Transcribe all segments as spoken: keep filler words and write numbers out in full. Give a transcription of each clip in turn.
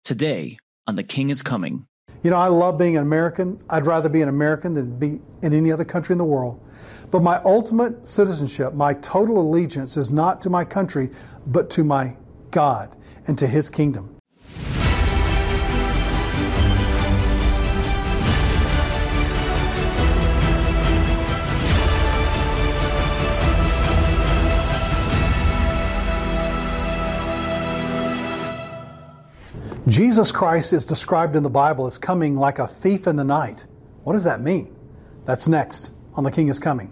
Today on The King is Coming. You know, I love being an American. I'd rather be an American than be in any other country in the world. But my ultimate citizenship, my total allegiance is not to my country, but to my God and to His kingdom. Jesus Christ is described in the Bible as coming like a thief in the night. What does that mean? That's next on The King is Coming.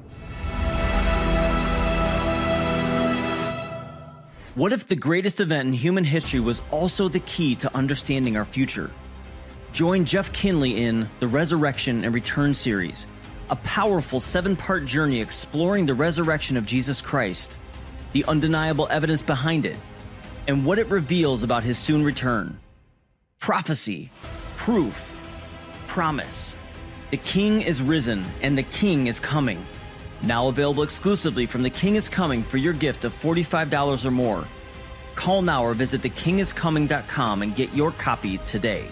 What if the greatest event in human history was also the key to understanding our future? Join Jeff Kinley in the Resurrection and Return series, a powerful seven-part journey exploring the resurrection of Jesus Christ, the undeniable evidence behind it, and what it reveals about His soon return. Prophecy, proof, promise. The King is risen and the King is coming. Now available exclusively from The King is Coming for your gift of forty-five dollars or more. Call now or visit the king is coming dot com and get your copy today.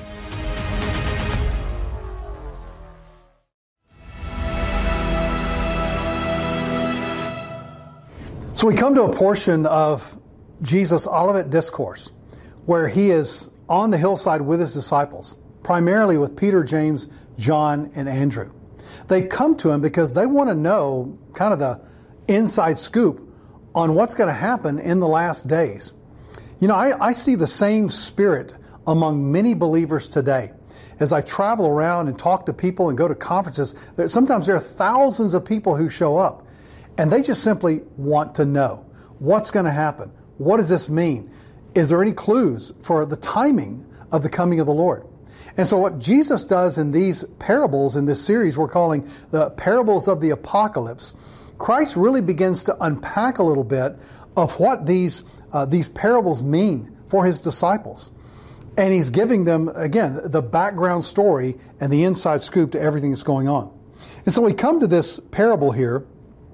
So we come to a portion of Jesus' Olivet Discourse where He is on the hillside with His disciples, primarily with Peter, James, John, and Andrew. They've come to Him because they want to know kind of the inside scoop on what's going to happen in the last days. You know, I, I see the same spirit among many believers today. As I travel around and talk to people and go to conferences, there, sometimes there are thousands of people who show up, and they just simply want to know what's going to happen. What does this mean? Is there any clues for the timing of the coming of the Lord? And so what Jesus does in these parables in this series we're calling the parables of the apocalypse, Christ really begins to unpack a little bit of what these uh, these parables mean for His disciples. And He's giving them, again, the background story and the inside scoop to everything that's going on. And so we come to this parable here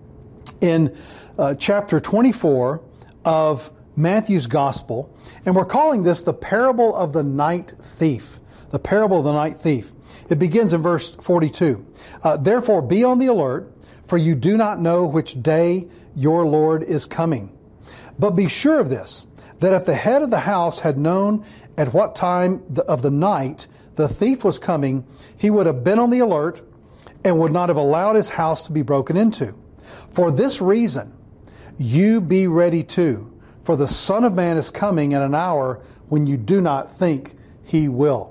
in uh, chapter twenty-four of Matthew's Gospel, and we're calling this the parable of the night thief. The parable of the night thief. It begins in verse forty-two. Uh, Therefore be on the alert, for you do not know which day your Lord is coming. But be sure of this, that if the head of the house had known at what time of the night the thief was coming, he would have been on the alert and would not have allowed his house to be broken into. For this reason, you be ready too, for the Son of Man is coming at an hour when you do not think He will.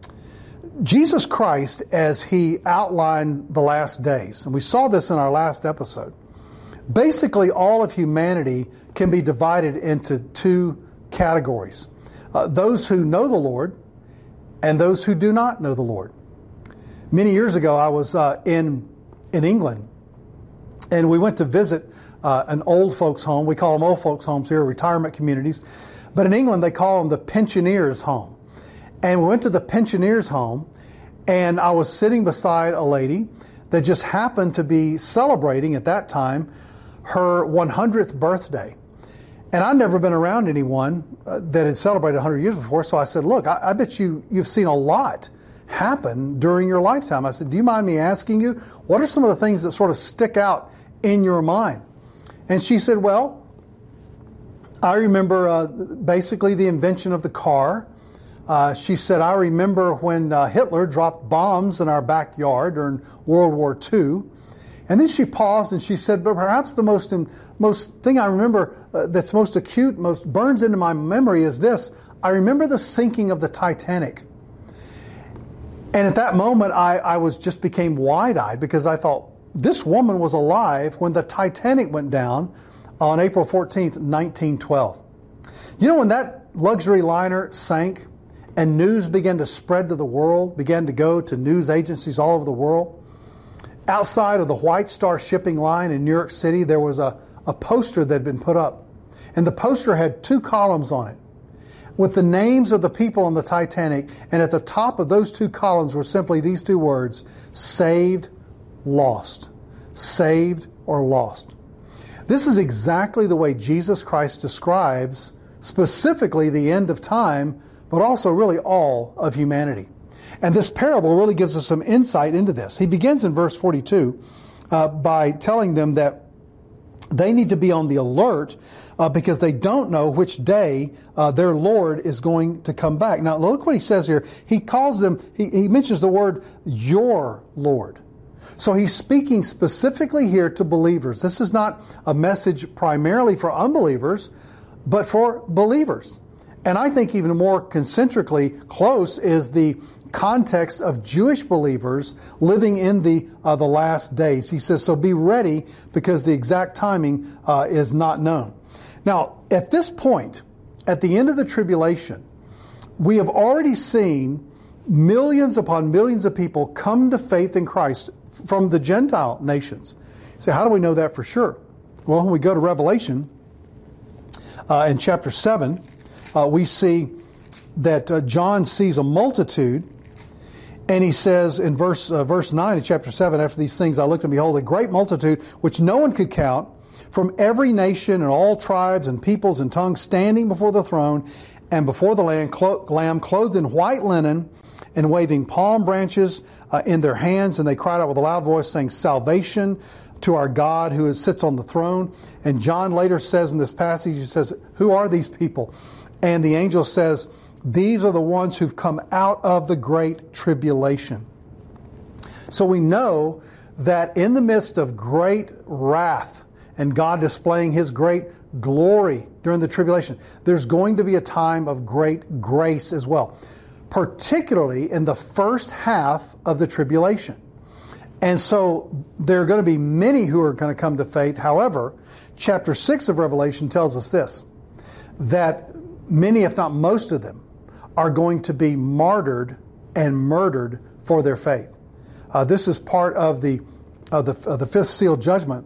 Jesus Christ, as He outlined the last days, and we saw this in our last episode, basically all of humanity can be divided into two categories. Uh, those who know the Lord and those who do not know the Lord. Many years ago, I was uh, in, in England, and we went to visit Uh, an old folks home. We call them old folks homes here, retirement communities. But in England, they call them the pensioners' home. And we went to the pensioners' home, and I was sitting beside a lady that just happened to be celebrating at that time her one hundredth birthday. And I'd never been around anyone uh, that had celebrated one hundred years before, so I said, look, I, I bet you, you've seen a lot happen during your lifetime. I said, do you mind me asking you, what are some of the things that sort of stick out in your mind? And she said, well, I remember uh, basically the invention of the car. Uh, she said, I remember when uh, Hitler dropped bombs in our backyard during World War Two. And then she paused and she said, but perhaps the most most thing I remember uh, that's most acute, most burns into my memory is this. I remember the sinking of the Titanic. And at that moment, I, I was just became wide-eyed because I thought, this woman was alive when the Titanic went down on April fourteenth, nineteen twelve. You know, when that luxury liner sank and news began to spread to the world, began to go to news agencies all over the world, outside of the White Star shipping line in New York City, there was a, a poster that had been put up. And the poster had two columns on it with the names of the people on the Titanic. And at the top of those two columns were simply these two words, saved, lost. Saved or lost. This is exactly the way Jesus Christ describes specifically the end of time but also really all of humanity. And this parable really gives us some insight into this. He begins in verse forty-two uh, by telling them that they need to be on the alert uh, because they don't know which day uh, their Lord is going to come back. Now, look what he says here. He calls them, he, he mentions the word, your Lord. So he's speaking specifically here to believers. This is not a message primarily for unbelievers, but for believers. And I think even more concentrically close is the context of Jewish believers living in the uh, the last days. He says, so be ready because the exact timing uh, is not known. Now, at this point, at the end of the tribulation, we have already seen millions upon millions of people come to faith in Christ from the Gentile nations. So how do we know that for sure? Well, when we go to Revelation uh, in chapter seven, uh, we see that uh, John sees a multitude, and he says in verse uh, verse nine of chapter seven, after these things I looked and behold a great multitude which no one could count, from every nation and all tribes and peoples and tongues, standing before the throne and before the Lamb, clo- lamb clothed in white linen and waving palm branches uh, in their hands. And they cried out with a loud voice, saying, salvation to our God who is, sits on the throne. And John later says in this passage, he says, who are these people? And the angel says, these are the ones who've come out of the great tribulation. So we know that in the midst of great wrath and God displaying His great glory during the tribulation, there's going to be a time of great grace as well, particularly in the first half of the tribulation. And so there are going to be many who are going to come to faith. However, chapter six of Revelation tells us this, that many, if not most of them, are going to be martyred and murdered for their faith. Uh, this is part of the of the, of the fifth seal judgment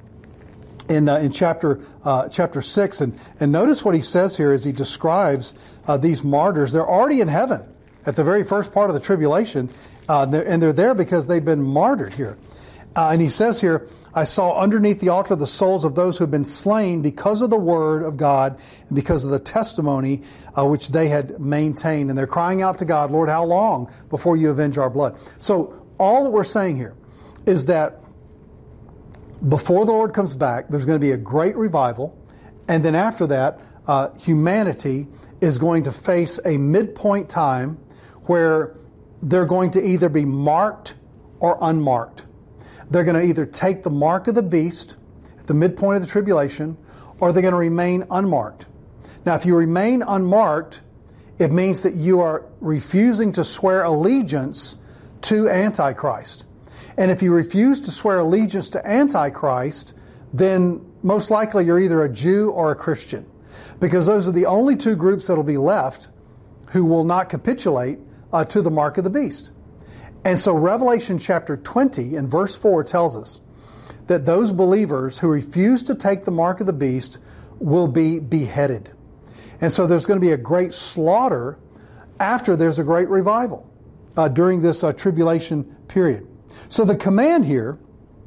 in uh, in chapter uh, chapter six, and and notice what he says here as he describes uh, these martyrs. They're already in heaven at the very first part of the tribulation, uh, and, they're, and they're there because they've been martyred here. Uh, and he says here, I saw underneath the altar the souls of those who have been slain because of the word of God and because of the testimony uh, which they had maintained. And they're crying out to God, Lord, how long before you avenge our blood? So all that we're saying here is that before the Lord comes back, there's going to be a great revival. And then after that, uh, humanity is going to face a midpoint time where they're going to either be marked or unmarked. They're going to either take the mark of the beast at the midpoint of the tribulation, or they're going to remain unmarked. Now, if you remain unmarked, it means that you are refusing to swear allegiance to Antichrist. And if you refuse to swear allegiance to Antichrist, then most likely you're either a Jew or a Christian, because those are the only two groups that will be left who will not capitulate uh, to the mark of the beast. And so Revelation chapter twenty and verse four tells us that those believers who refuse to take the mark of the beast will be beheaded. And so there's going to be a great slaughter after there's a great revival uh, during this uh, tribulation period. So the command here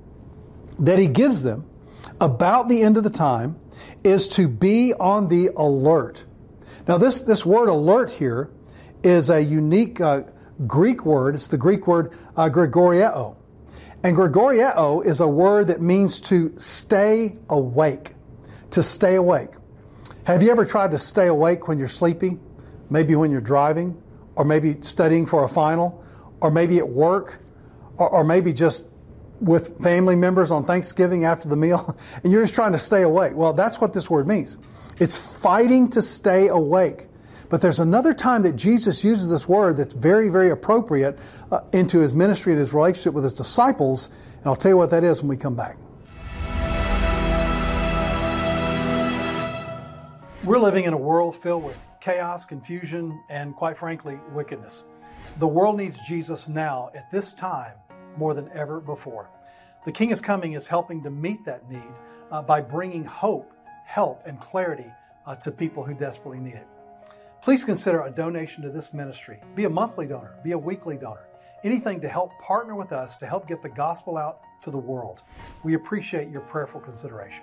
that he gives them about the end of the time is to be on the alert. Now this, this word alert here is a unique uh, Greek word. It's the Greek word uh, gregoreo. And gregoreo is a word that means to stay awake. To stay awake. Have you ever tried to stay awake when you're sleepy? Maybe when you're driving, or maybe studying for a final, or maybe at work, or, or maybe just with family members on Thanksgiving after the meal, and you're just trying to stay awake. Well, that's what this word means. It's fighting to stay awake. But there's another time that Jesus uses this word that's very, very appropriate uh, into his ministry and his relationship with his disciples. And I'll tell you what that is when we come back. We're living in a world filled with chaos, confusion, and quite frankly, wickedness. The world needs Jesus now at this time more than ever before. The King is coming is helping to meet that need uh, by bringing hope, help, and clarity uh, to people who desperately need it. Please consider a donation to this ministry. Be a monthly donor, be a weekly donor, anything to help partner with us to help get the gospel out to the world. We appreciate your prayerful consideration.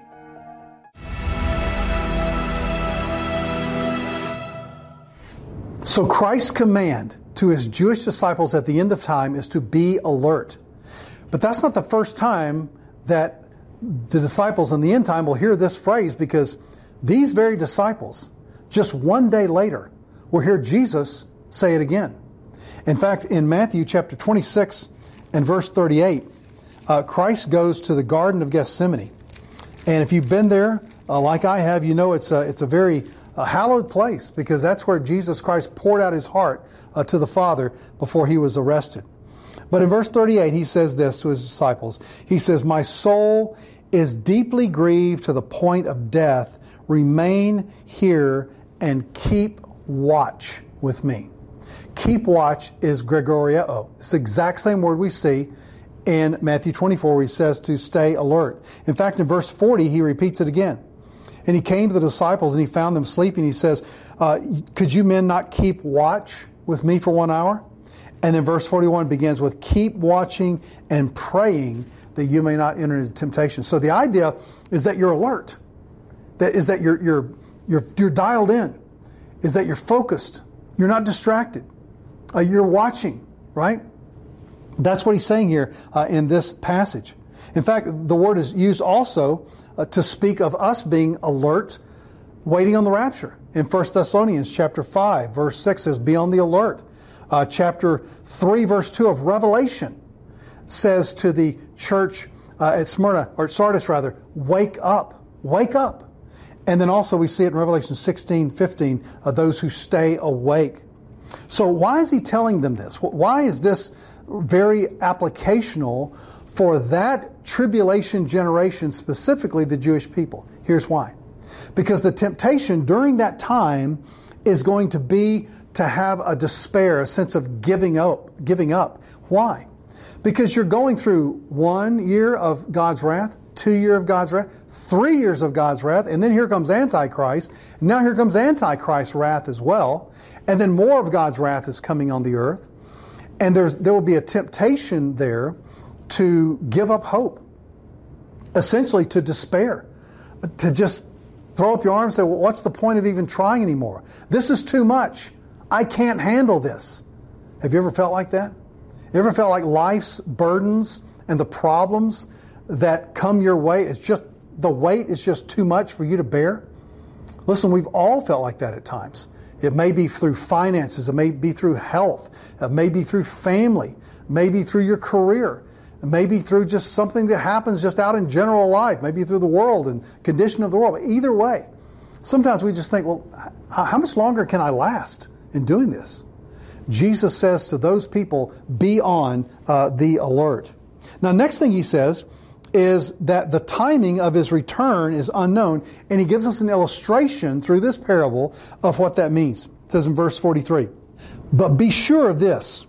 So Christ's command to his Jewish disciples at the end of time is to be alert. But that's not the first time that the disciples in the end time will hear this phrase, because these very disciples, just one day later, will hear Jesus say it again. In fact, in Matthew chapter twenty-six and verse thirty-eight, uh, Christ goes to the Garden of Gethsemane. And if you've been there, uh, like I have, you know it's a, it's a very uh, hallowed place, because that's where Jesus Christ poured out his heart uh, to the Father before he was arrested. But in verse thirty-eight, he says this to his disciples. He says, "My soul is deeply grieved to the point of death. Remain here and keep watch with me." Keep watch is Gregoreo. It's the exact same word we see in Matthew twenty-four, where he says to stay alert. In fact, in verse forty, he repeats it again. "And he came to the disciples and he found them sleeping. He says, uh, could you men not keep watch with me for one hour? And then verse forty-one begins with, "Keep watching and praying that you may not enter into temptation." So the idea is that you're alert. That is that you're you're you're you're dialed in. Is that you're focused. You're not distracted. Uh, you're watching, right? That's what he's saying here uh, in this passage. In fact, the word is used also uh, to speak of us being alert, waiting on the rapture. In First Thessalonians chapter five, verse six says, "Be on the alert." Uh, chapter three, verse two of Revelation says to the church uh, at Smyrna, or Sardis rather, "Wake up, wake up." And then also we see it in Revelation sixteen, fifteen, uh, those who stay awake. So why is he telling them this? Why is this very applicational for that tribulation generation, specifically the Jewish people? Here's why. Because the temptation during that time is going to be to have a despair, a sense of giving up. Giving up. Why? Because you're going through one year of God's wrath, two years of God's wrath, three years of God's wrath, and then here comes Antichrist. And now here comes Antichrist's wrath as well. And then more of God's wrath is coming on the earth. And there's there will be a temptation there to give up hope. Essentially to despair. To just throw up your arms and say, well, what's the point of even trying anymore? This is too much. I can't handle this. Have you ever felt like that? You ever felt like life's burdens and the problems that come your way, it's just, the weight is just too much for you to bear? Listen, we've all felt like that at times. It may be through finances, it may be through health, it may be through family, it may be through your career, it may be through just something that happens just out in general life, maybe through the world and condition of the world. But either way, sometimes we just think, well, how much longer can I last in doing this? Jesus says to those people, be on uh, the alert. Now, next thing he says is that the timing of his return is unknown, and he gives us an illustration through this parable of what that means. It says in verse forty-three, "But be sure of this,"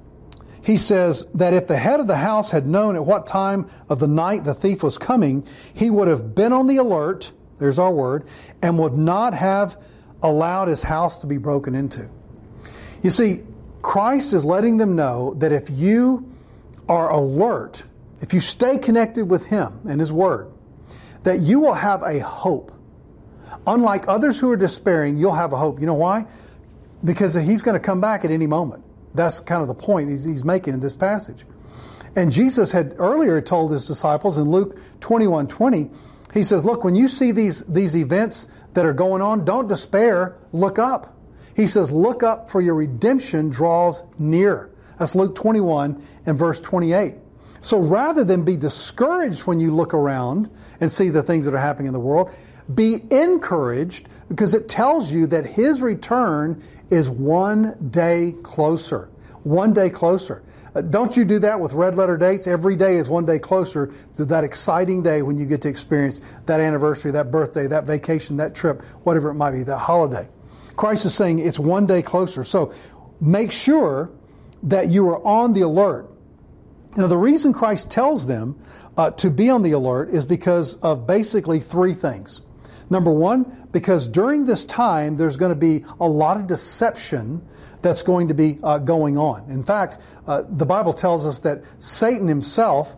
he says, "that if the head of the house had known at what time of the night the thief was coming, he would have been on the alert," there's our word, "and would not have allowed his house to be broken into." You see, Christ is letting them know that if you are alert, if you stay connected with him and his word, that you will have a hope. Unlike others who are despairing, you'll have a hope. You know why? Because he's going to come back at any moment. That's kind of the point he's, he's making in this passage. And Jesus had earlier told his disciples in Luke twenty-one twenty, he says, look, when you see these, these events that are going on, don't despair, look up. He says, look up, for your redemption draws near. That's Luke twenty-one and verse twenty-eight. So rather than be discouraged when you look around and see the things that are happening in the world, be encouraged, because it tells you that his return is one day closer. One day closer. Uh, don't you do that with red letter dates? Every day is one day closer to that exciting day when you get to experience that anniversary, that birthday, that vacation, that trip, whatever it might be, that holiday. Christ is saying it's one day closer. So make sure that you are on the alert. Now, the reason Christ tells them uh, to be on the alert is because of basically three things. Number one, because during this time, there's going to be a lot of deception that's going to be uh, going on. In fact, uh, the Bible tells us that Satan himself,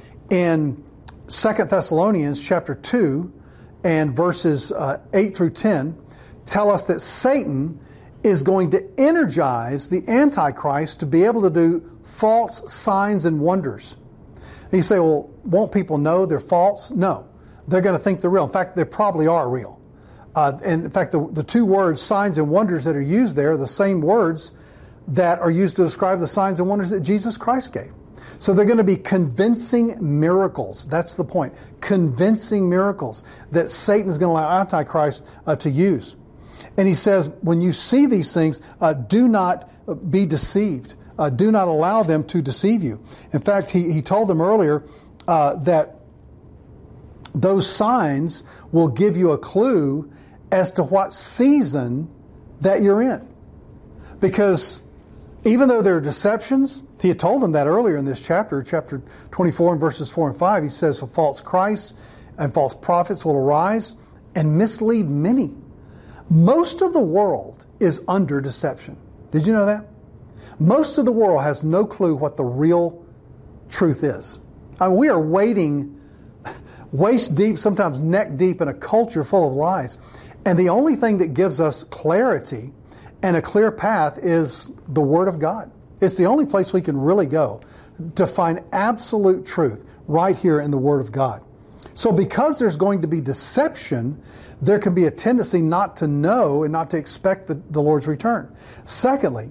in Second Thessalonians chapter two and verses uh, eight through ten, tell us that Satan is going to energize the Antichrist to be able to do false signs and wonders. And you say, well, won't people know they're false? No. They're going to think they're real. In fact, they probably are real. Uh, and in fact, the, the two words, signs and wonders, that are used there are the same words that are used to describe the signs and wonders that Jesus Christ gave. So they're going to be convincing miracles. That's the point. Convincing miracles that Satan is going to allow Antichrist uh, to use. And he says, when you see these things, uh, do not be deceived. Uh, do not allow them to deceive you. In fact, he, he told them earlier uh, that those signs will give you a clue as to what season that you're in. Because even though there are deceptions, he had told them that earlier in this chapter, chapter twenty-four and verses four and five. He says, so false Christs and false prophets will arise and mislead many. Most of the world is under deception. Did you know that? Most of the world has no clue what the real truth is. I mean, we are wading waist deep, sometimes neck deep, in a culture full of lies. And the only thing that gives us clarity and a clear path is the Word of God. It's the only place we can really go to find absolute truth, right here in the Word of God. So because there's going to be deception, there can be a tendency not to know and not to expect the, the Lord's return. Secondly,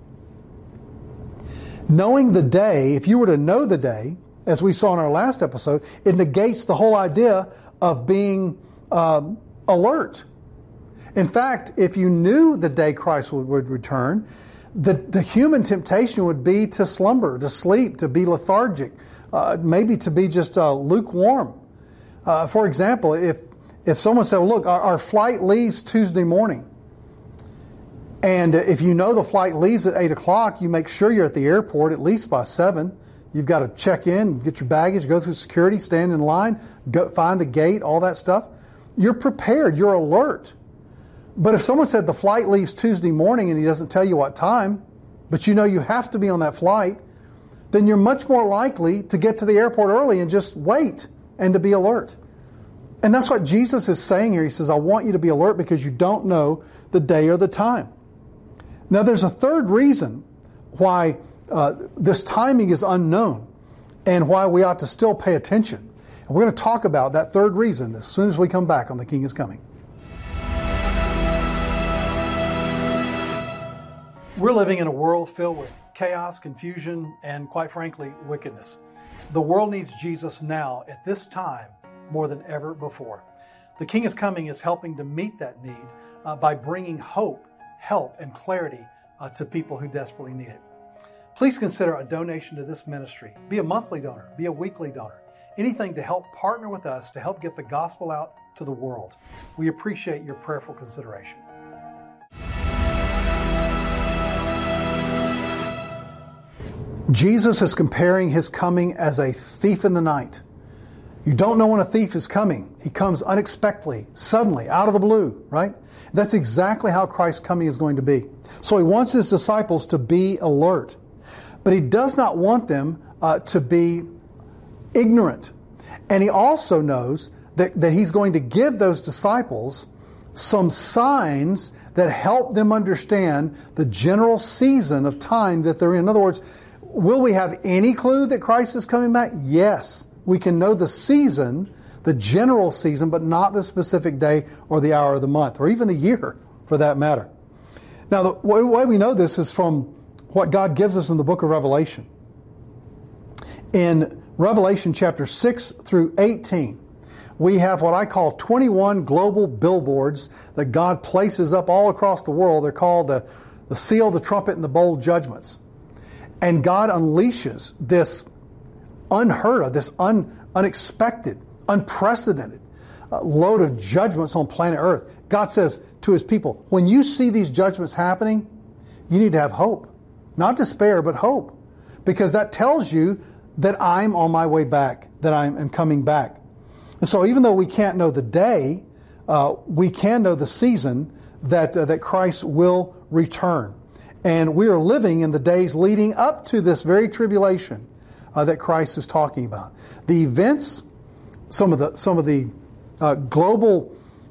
knowing the day, if you were to know the day, as we saw in our last episode, it negates the whole idea of being um, alert. In fact, if you knew the day Christ would, would return, the, the human temptation would be to slumber, to sleep, to be lethargic, uh, maybe to be just uh, lukewarm. Uh, for example, if if someone said, well, look, our, our flight leaves Tuesday morning, and if you know the flight leaves at eight o'clock, you make sure you're at the airport at least by seven. You've got to check in, get your baggage, go through security, stand in line, go find the gate, all that stuff. You're prepared. You're alert. But if someone said the flight leaves Tuesday morning and he doesn't tell you what time, but you know you have to be on that flight, then you're much more likely to get to the airport early and just wait and to be alert. And that's what Jesus is saying here. He says, I want you to be alert because you don't know the day or the time. Now, there's a third reason why uh, this timing is unknown and why we ought to still pay attention. And we're going to talk about that third reason as soon as we come back on The King is Coming. We're living in a world filled with chaos, confusion, and quite frankly, wickedness. The world needs Jesus now at this time more than ever before. The King is Coming is helping to meet that need uh, by bringing hope, help, and clarity uh, to people who desperately need it. Please consider a donation to this ministry. Be a monthly donor, be a weekly donor, anything to help partner with us to help get the gospel out to the world. We appreciate your prayerful consideration. Jesus is comparing his coming as a thief in the night. You don't know when a thief is coming. He comes unexpectedly, suddenly, out of the blue, right? That's exactly how Christ's coming is going to be. So he wants his disciples to be alert. But he does not want them uh, to be ignorant. And he also knows that, that he's going to give those disciples some signs that help them understand the general season of time that they're in. In other words, will we have any clue that Christ is coming back? Yes. We can know the season, the general season, but not the specific day or the hour of the month, or even the year, for that matter. Now, the way we know this is from what God gives us in the book of Revelation. In Revelation chapter six through eighteen, we have what I call twenty-one global billboards that God places up all across the world. They're called the, the seal, the trumpet, and the bowl judgments. And God unleashes this unheard of, this un, unexpected, unprecedented uh, load of judgments on planet Earth. God says to his people, when you see these judgments happening, you need to have hope. Not despair, but hope. Because that tells you that I'm on my way back, that I am coming back. And so even though we can't know the day, uh, we can know the season that, uh, that Christ will return. And we are living in the days leading up to this very tribulation Uh, that Christ is talking about. The events, some of the some of the uh, global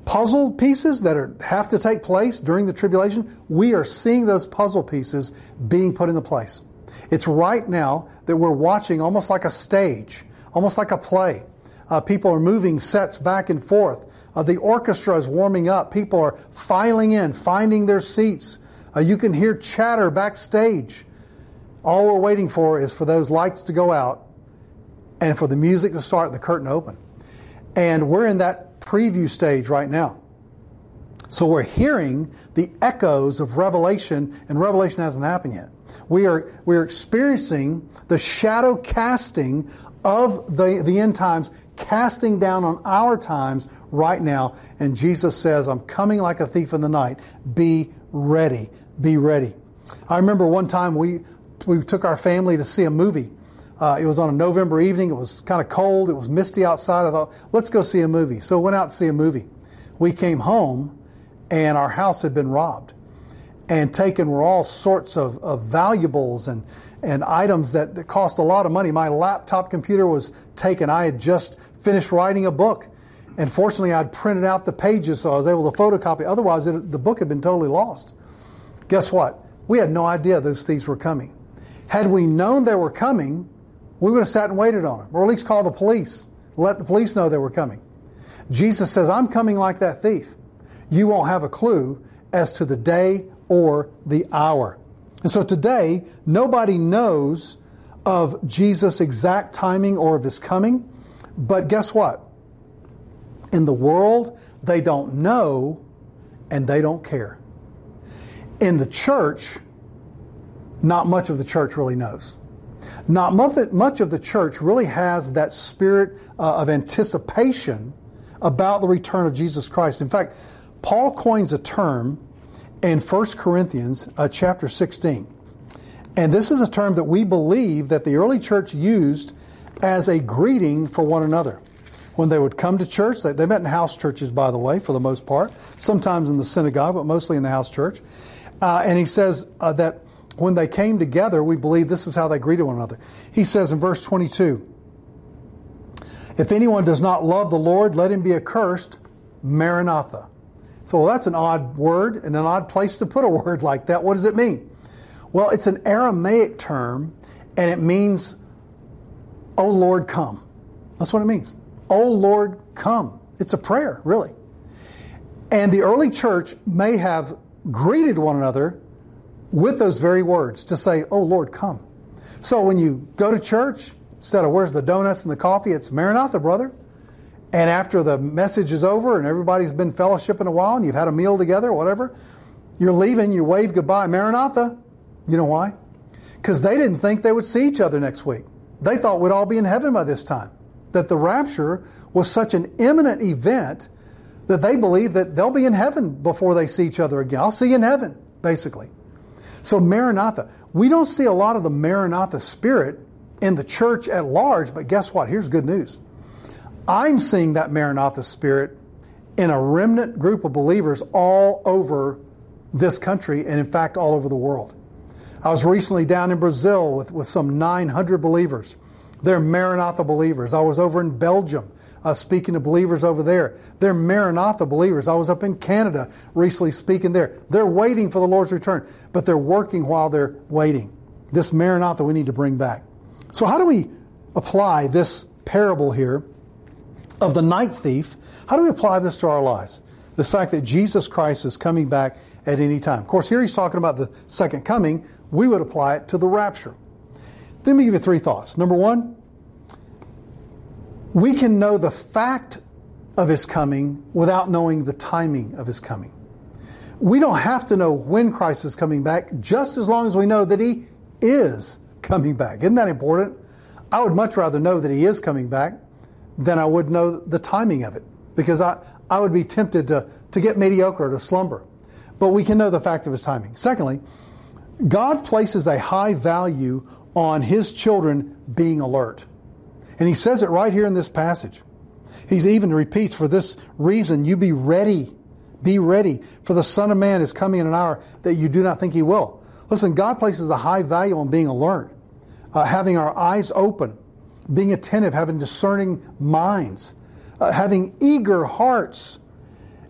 puzzle pieces that are, have to take place during the tribulation, we are seeing those puzzle pieces being put into place. It's right now that we're watching almost like a stage, almost like a play. Uh, people are moving sets back and forth. Uh, the orchestra is warming up. People are filing in, finding their seats. Uh, you can hear chatter backstage. All we're waiting for is for those lights to go out and for the music to start, the curtain open. And we're in that preview stage right now. So we're hearing the echoes of Revelation, and Revelation hasn't happened yet. We are we are experiencing the shadow casting of the, the end times, casting down on our times right now. And Jesus says, I'm coming like a thief in the night. Be ready. Be ready. I remember one time we we took our family to see a movie. Uh, it was on a November evening. It was kind of cold. It was misty outside. I thought, let's go see a movie. So we went out to see a movie. We came home, and our house had been robbed. And taken were all sorts of, of valuables and, and items that, that cost a lot of money. My laptop computer was taken. I had just finished writing a book. And fortunately, I'd printed out the pages so I was able to photocopy. Otherwise, it, the book had been totally lost. Guess what? We had no idea those thieves were coming. Had we known they were coming, we would have sat and waited on them, or at least called the police, let the police know they were coming. Jesus says, I'm coming like that thief. You won't have a clue as to the day or the hour. And so today, nobody knows of Jesus' exact timing or of his coming. But guess what? In the world, they don't know and they don't care. In the church, not much of the church really knows. Not much of the church really has that spirit uh, of anticipation about the return of Jesus Christ. In fact, Paul coins a term in First Corinthians uh, chapter sixteen. And this is a term that we believe that the early church used as a greeting for one another. When they would come to church, they, they met in house churches, by the way, for the most part, sometimes in the synagogue, but mostly in the house church. Uh, and he says uh, that when they came together, we believe this is how they greeted one another. He says in verse twenty-two, if anyone does not love the Lord, let him be accursed, Maranatha. So well, that's an odd word and an odd place to put a word like that. What does it mean? Well, it's an Aramaic term, and it means, O Lord, come. That's what it means. O Lord, come. It's a prayer, really. And the early church may have greeted one another with those very words to say, oh Lord, come. So when you go to church, instead of where's the donuts and the coffee, it's Maranatha, brother. And after the message is over and everybody's been fellowshipping a while and you've had a meal together or whatever, you're leaving, you wave goodbye, Maranatha. You know why? Because they didn't think they would see each other next week. They thought we'd all be in heaven by this time. That the rapture was such an imminent event that they believe that they'll be in heaven before they see each other again. I'll see you in heaven, basically. So Maranatha. We don't see a lot of the Maranatha spirit in the church at large, but guess what? Here's good news. I'm seeing that Maranatha spirit in a remnant group of believers all over this country and, in fact, all over the world. I was recently down in Brazil with, with some nine hundred believers. They're Maranatha believers. I was over in Belgium uh, speaking to believers over there. They're Maranatha believers. I was up in Canada recently speaking there. They're waiting for the Lord's return, but they're working while they're waiting. This Maranatha we need to bring back. So how do we apply this parable here of the night thief? How do we apply this to our lives? This fact that Jesus Christ is coming back at any time. Of course, here he's talking about the second coming. We would apply it to the rapture. Let me give you three thoughts. Number one, we can know the fact of his coming without knowing the timing of his coming. We don't have to know when Christ is coming back, just as long as we know that he is coming back. Isn't that important? I would much rather know that he is coming back than I would know the timing of it, because I, I would be tempted to, to get mediocre, to slumber. But we can know the fact of his timing. Secondly, God places a high value on his children being alert. And he says it right here in this passage. He even repeats, for this reason, you be ready. Be ready, for the Son of Man is coming in an hour that you do not think he will. Listen, God places a high value on being alert, uh, having our eyes open, being attentive, having discerning minds, uh, having eager hearts.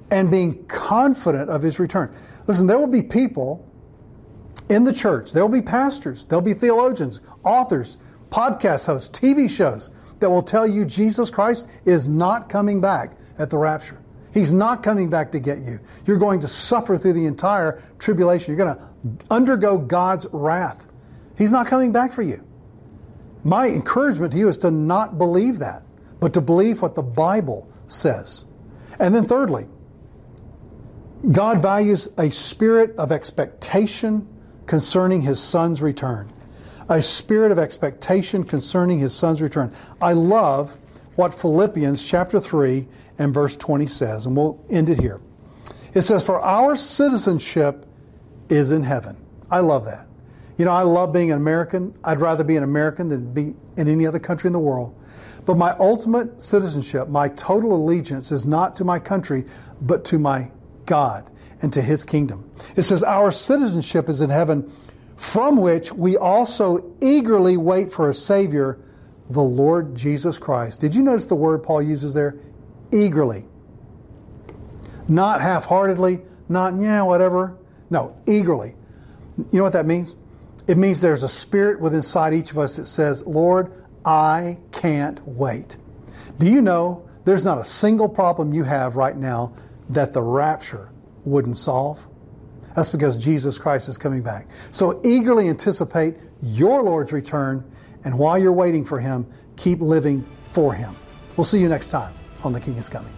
and being confident of his return. Listen, there will be people in the church, there will be pastors, there will be theologians, authors, podcast hosts, T V shows that will tell you Jesus Christ is not coming back at the rapture. He's not coming back to get you. You're going to suffer through the entire tribulation. You're going to undergo God's wrath. He's not coming back for you. My encouragement to you is to not believe that, but to believe what the Bible says. And then thirdly, God values a spirit of expectation concerning His Son's return. A spirit of expectation concerning His Son's return. I love what Philippians chapter three and verse twenty says, and we'll end it here. It says, "For our citizenship is in heaven." I love that. You know, I love being an American. I'd rather be an American than be in any other country in the world. But my ultimate citizenship, my total allegiance is not to my country, but to my God and to His kingdom. It says, "Our citizenship is in heaven, from which we also eagerly wait for a Savior, the Lord Jesus Christ." Did you notice the word Paul uses there? Eagerly. Not half-heartedly, not, yeah, whatever. No, eagerly. You know what that means? It means there's a spirit within inside each of us that says, "Lord, I can't wait." Do you know there's not a single problem you have right now that the rapture wouldn't solve? That's because Jesus Christ is coming back. So eagerly anticipate your Lord's return, and while you're waiting for Him, keep living for Him. We'll see you next time on The King is Coming.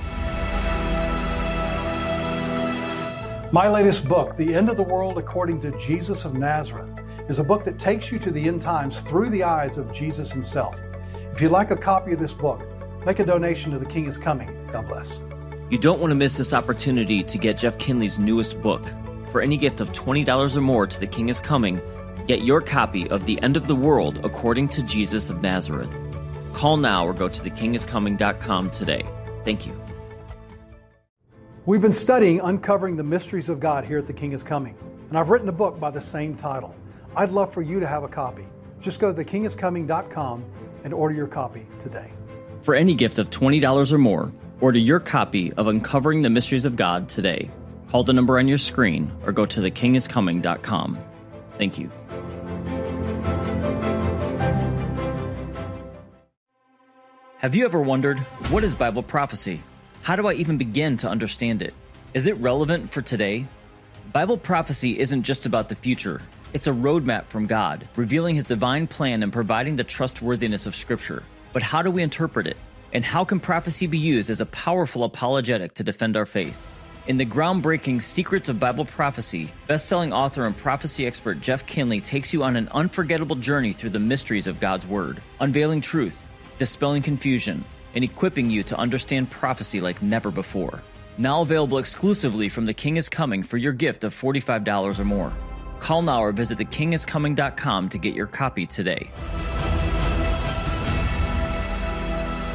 My latest book, The End of the World According to Jesus of Nazareth, is a book that takes you to the end times through the eyes of Jesus Himself. If you'd like a copy of this book, make a donation to The King is Coming. God bless. You don't want to miss this opportunity to get Jeff Kinley's newest book. For any gift of twenty dollars or more to The King is Coming, get your copy of The End of the World According to Jesus of Nazareth. Call now or go to the king is coming dot com today. Thank you. We've been studying Uncovering the Mysteries of God here at The King is Coming, and I've written a book by the same title. I'd love for you to have a copy. Just go to the king is coming dot com and order your copy today. For any gift of twenty dollars or more, order your copy of Uncovering the Mysteries of God today. Call the number on your screen or go to the king is coming dot com. Thank you. Have you ever wondered, what is Bible prophecy? How do I even begin to understand it? Is it relevant for today? Bible prophecy isn't just about the future. It's a roadmap from God, revealing His divine plan and providing the trustworthiness of Scripture. But how do we interpret it? And how can prophecy be used as a powerful apologetic to defend our faith? In the groundbreaking Secrets of Bible Prophecy, best-selling author and prophecy expert Jeff Kinley takes you on an unforgettable journey through the mysteries of God's Word, unveiling truth, dispelling confusion, and equipping you to understand prophecy like never before. Now available exclusively from The King is Coming for your gift of forty-five dollars or more. Call now or visit the king is coming dot com to get your copy today.